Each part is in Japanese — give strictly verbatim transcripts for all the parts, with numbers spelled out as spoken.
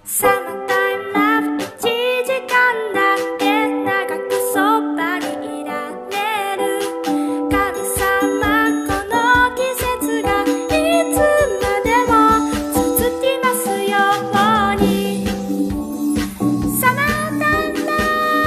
Summertime love いちじかんだけ長くそばにいられる神様この季節がいつまでも続きますように Summertime love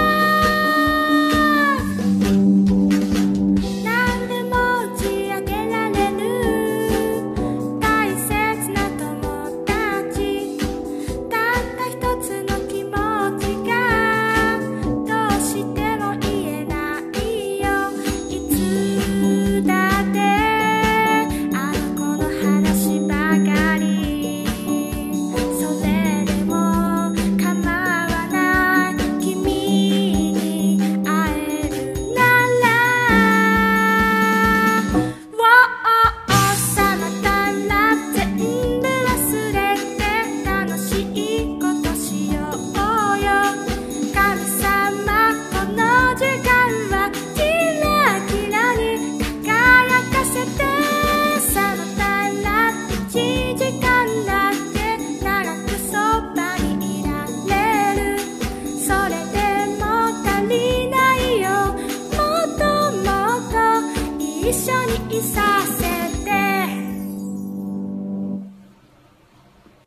何でも打ち明けられる大切な友達たった一つの気持ちがどうしても言えないよいつだってあの子の話ばかりそれでも構わない君に会えるなら Wow Summertime love 全部忘れて楽しいことしようよ神様この時間はキラキラに輝かせて Summertime love いちじかんだけ長くそばにいられるそれでも足りないよもっともっと一緒にいさせ